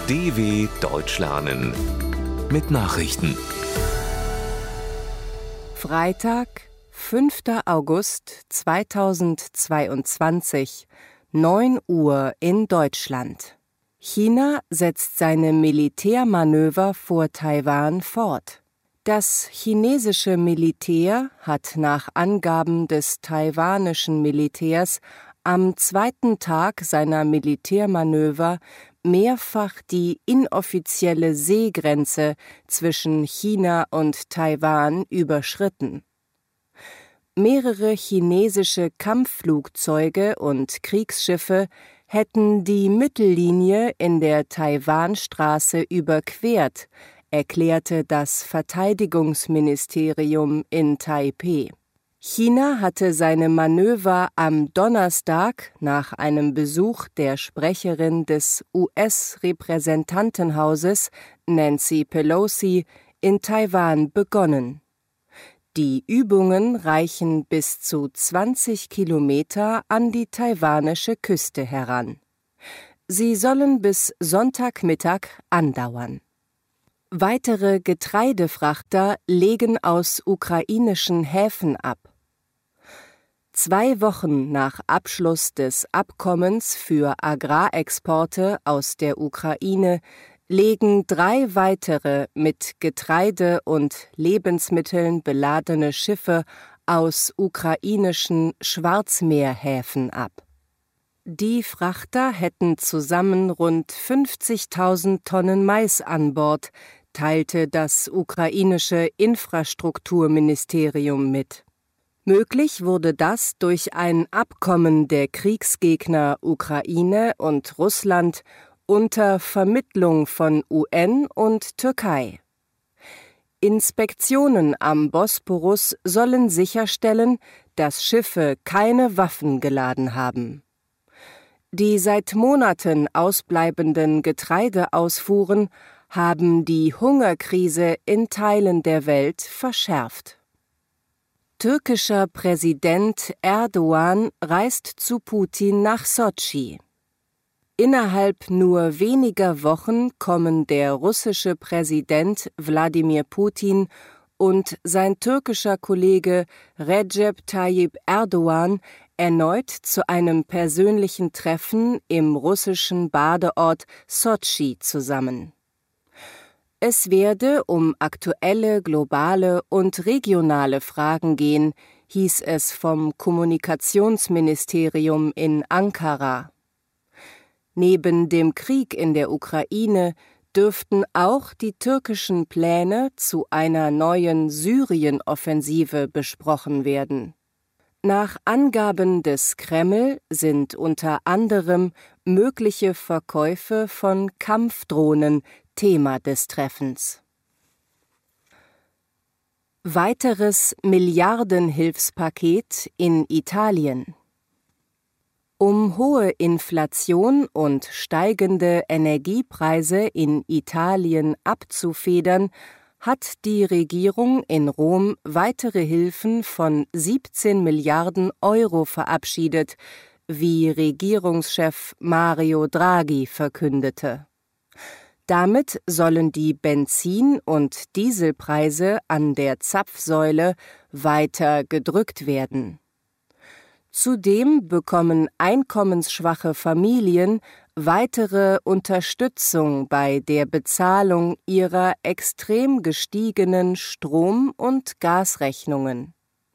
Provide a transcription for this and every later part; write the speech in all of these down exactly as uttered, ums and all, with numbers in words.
D W Deutsch lernen mit Nachrichten. Freitag, fünfter August zweitausendzweiundzwanzig, neun Uhr in Deutschland. China setzt seine Militärmanöver vor Taiwan fort. Das chinesische Militär hat nach Angaben des taiwanischen Militärs am zweiten Tag seiner Militärmanöver mehrfach die inoffizielle Seegrenze zwischen China und Taiwan überschritten. Mehrere chinesische Kampfflugzeuge und Kriegsschiffe hätten die Mittellinie in der Taiwanstraße überquert, erklärte das Verteidigungsministerium in Taipeh. China hatte seine Manöver am Donnerstag nach einem Besuch der Sprecherin des U S-Repräsentantenhauses, Nancy Pelosi, in Taiwan begonnen. Die Übungen reichen bis zu zwanzig Kilometer an die taiwanische Küste heran. Sie sollen bis Sonntagmittag andauern. Weitere Getreidefrachter legen aus ukrainischen Häfen ab. Zwei Wochen nach Abschluss des Abkommens für Agrarexporte aus der Ukraine legen drei weitere mit Getreide und Lebensmitteln beladene Schiffe aus ukrainischen Schwarzmeerhäfen ab. Die Frachter hätten zusammen rund fünfzigtausend Tonnen Mais an Bord, teilte das ukrainische Infrastrukturministerium mit. Möglich wurde das durch ein Abkommen der Kriegsgegner Ukraine und Russland unter Vermittlung von U N und Türkei. Inspektionen am Bosporus sollen sicherstellen, dass Schiffe keine Waffen geladen haben. Die seit Monaten ausbleibenden Getreideausfuhren haben die Hungerkrise in Teilen der Welt verschärft. Türkischer Präsident Erdogan reist zu Putin nach Sotschi. Innerhalb nur weniger Wochen kommen der russische Präsident Wladimir Putin und sein türkischer Kollege Recep Tayyip Erdogan erneut zu einem persönlichen Treffen im russischen Badeort Sotschi zusammen. Es werde um aktuelle globale und regionale Fragen gehen, hieß es vom Kommunikationsministerium in Ankara. Neben dem Krieg in der Ukraine dürften auch die türkischen Pläne zu einer neuen Syrien-Offensive besprochen werden. Nach Angaben des Kreml sind unter anderem mögliche Verkäufe von Kampfdrohnen Thema des Treffens. Weiteres Milliardenhilfspaket in Italien. Um hohe Inflation und steigende Energiepreise in Italien abzufedern, hat die Regierung in Rom weitere Hilfen von siebzehn Milliarden Euro verabschiedet, wie Regierungschef Mario Draghi verkündete. Damit sollen die Benzin- und Dieselpreise an der Zapfsäule weiter gedrückt werden. Zudem bekommen einkommensschwache Familien weitere Unterstützung bei der Bezahlung ihrer extrem gestiegenen Strom- und Gasrechnungen.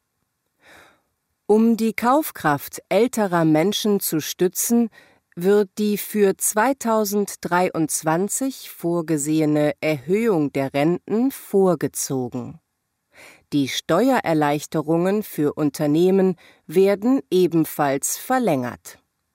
Um die Kaufkraft älterer Menschen zu stützen, wird die für zweitausenddreiundzwanzig vorgesehene Erhöhung der Renten vorgezogen. Die Steuererleichterungen für Unternehmen werden ebenfalls verlängert.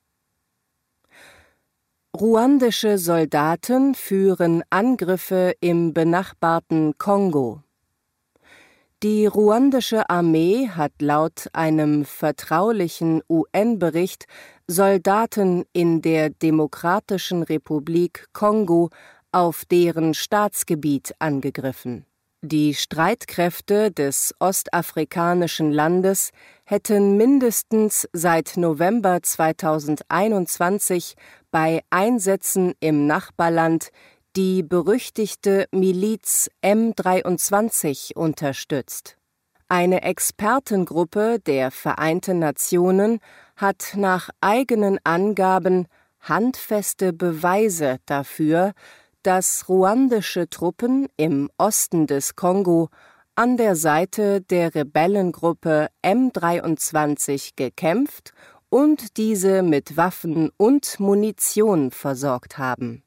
Ruandische Soldaten führen Angriffe im benachbarten Kongo. Die ruandische Armee hat laut einem vertraulichen U N-Bericht Soldaten in der Demokratischen Republik Kongo auf deren Staatsgebiet angegriffen. Die Streitkräfte des ostafrikanischen Landes hätten mindestens seit November zweitausendeinundzwanzig bei Einsätzen im Nachbarland die berüchtigte Miliz M dreiundzwanzig unterstützt. Eine Expertengruppe der Vereinten Nationen hat nach eigenen Angaben handfeste Beweise dafür, dass ruandische Truppen im Osten des Kongo an der Seite der Rebellengruppe M dreiundzwanzig gekämpft und diese mit Waffen und Munition versorgt haben.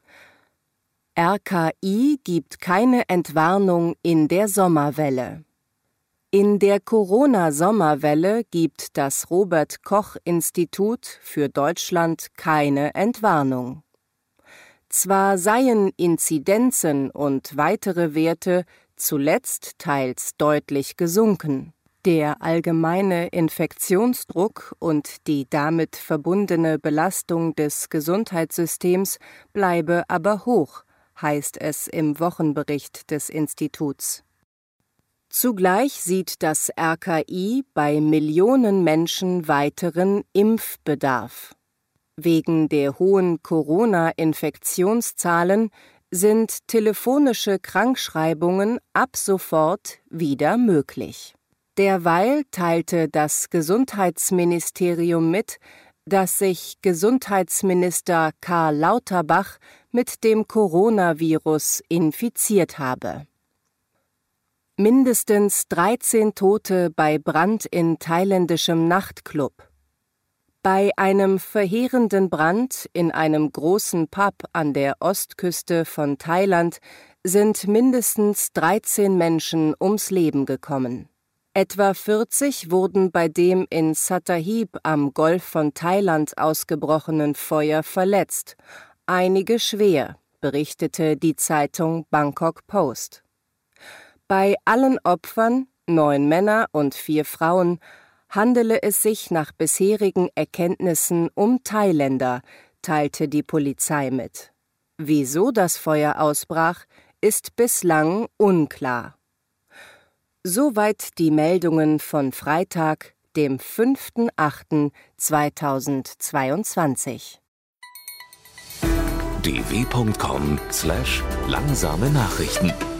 R K I gibt keine Entwarnung in der Sommerwelle. In der Corona-Sommerwelle gibt das Robert-Koch-Institut für Deutschland keine Entwarnung. Zwar seien Inzidenzen und weitere Werte zuletzt teils deutlich gesunken, der allgemeine Infektionsdruck und die damit verbundene Belastung des Gesundheitssystems bleibe aber hoch, heißt es im Wochenbericht des Instituts. Zugleich sieht das R K I bei Millionen Menschen weiteren Impfbedarf. Wegen der hohen Corona-Infektionszahlen sind telefonische Krankschreibungen ab sofort wieder möglich. Derweil teilte das Gesundheitsministerium mit, dass sich Gesundheitsminister Karl Lauterbach mit dem Coronavirus infiziert habe. Mindestens dreizehn Tote bei Brand in thailändischem Nachtclub. Bei einem verheerenden Brand in einem großen Pub an der Ostküste von Thailand sind mindestens dreizehn Menschen ums Leben gekommen. Etwa vierzig wurden bei dem in Sattahip am Golf von Thailand ausgebrochenen Feuer verletzt, einige schwer, berichtete die Zeitung Bangkok Post. Bei allen Opfern, neun Männer und vier Frauen, handele es sich nach bisherigen Erkenntnissen um Thailänder, teilte die Polizei mit. Wieso das Feuer ausbrach, ist bislang unklar. Soweit die Meldungen von Freitag, dem fünften achten zweitausendzweiundzwanzig. d w punkt com slash langsame Nachrichten